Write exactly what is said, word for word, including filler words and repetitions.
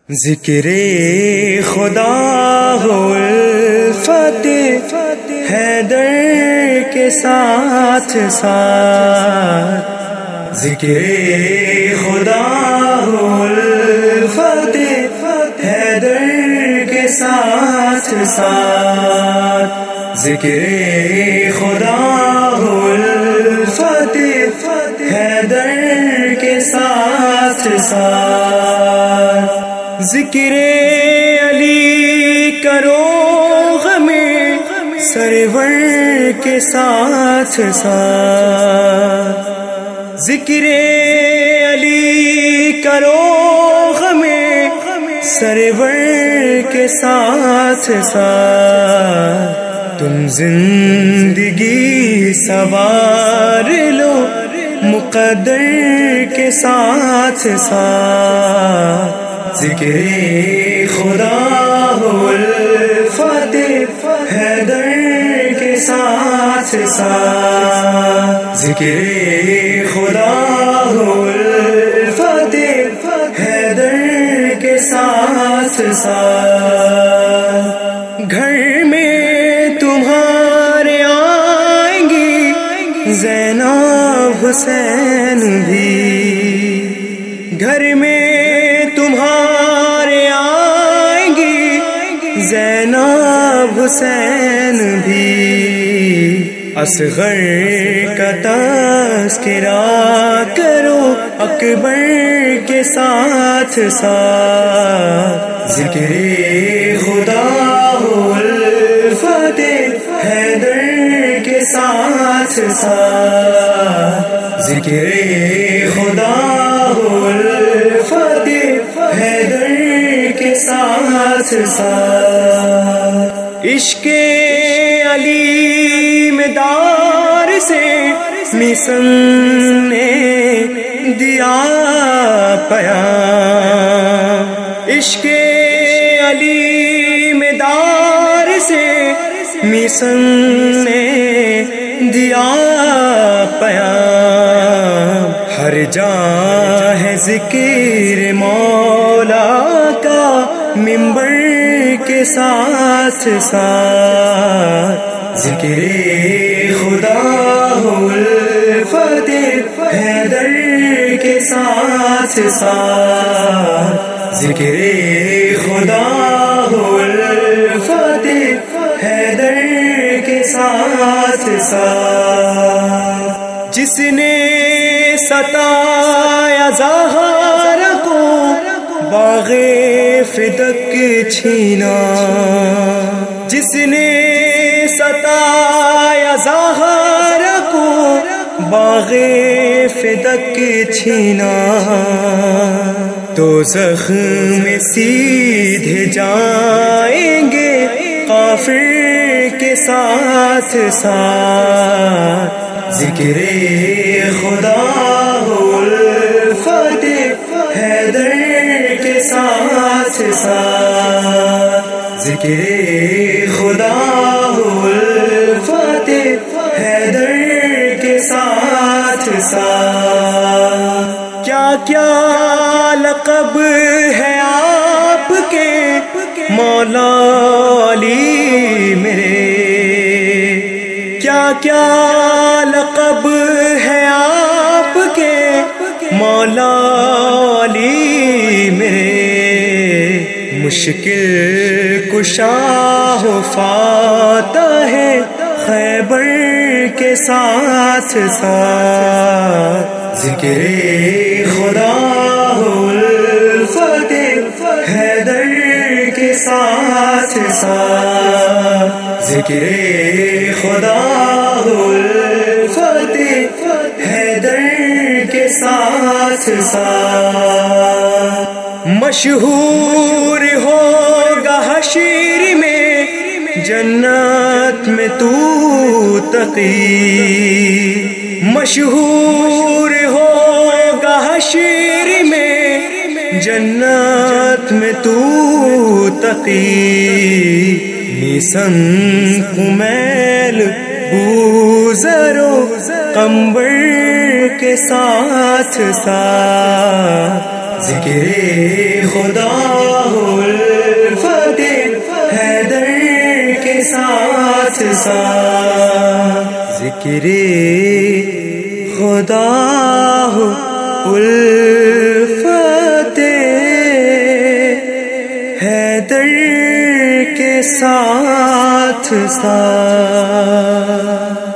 ذکر خدا ہو الفت حیدر کے ساتھ ساتھ، ذکر خدا ہو الفت حیدر کے ساتھ ساتھ، ذکر خدا ہو الفت حیدر کے ساتھ ساتھ، ذکر علی کرو غم سرور کے ساتھ ساتھ، ذکر علی کرو غم سرور کے ساتھ ساتھ، تم زندگی سوار لو مقدر کے ساتھ ساتھ، ذکر خدا ہو الفت حیدر کے ساتھ ساتھ، ذکر خدا ہو الفت حیدر کے ساتھ ساتھ، گھر میں تمہارے آئیں گی زینب حسین بھی، گھر میں تمہارے آئیں گی زینب حسین بھی، اصغر کا تذکرہ کرو اکبر کے ساتھ ساتھ، ذکر خدا ہو الفت حیدر کے ساتھ ساتھ، ذکر خدا ہو الفت حیدر کے ساتھ ساتھ، عشق علی میں دار سے مشن نے دیا پیام، عشق علی میں دار سے مشن نے دیا پیام، ہر جہاں ہے ذکر مولا کا منبر کے ساتھ ساتھ، ذکر خدا ہو الفت حیدر کے ساتھ ساتھ، ذکر خدا ہو الفت حیدر کے ساتھ ساتھ، جس نے ستایا زہرا کو باغ فدق چھینا، جس نے ستایا زہرا کو باغ فدق چھینا، تو زخم سیدھے جائیں گے کافر کے ساتھ ساتھ، ذکر خدا ہو الفت حیدر کے ساتھ ساتھ، ذکر خدا ہو الفت حیدر کے ساتھ ساتھ، کیا کیا لقب ہے آپ کے مولا علی میرے، کیا کیا لقب ہے آپ کے مولا علی میرے، مشکل کشا ہو فاتح ہے خیبر کے ساتھ ساتھ، ذکر خدا ہو الفت حیدر کے ساتھ ساتھ، ذکر خدا ہو الفت حیدر کے ساتھ ساتھ، مشہور ہوگا حشر میں جنت میں تو تقی، مشہور ہوگا حشر میں جنت میں تو تقی، میسن کمیل بوزر و قمبر کے ساتھ ساتھ، ذکر خدا ساتھ ساتھ ذکر خدا ہو الفت حیدر کے ساتھ ساتھ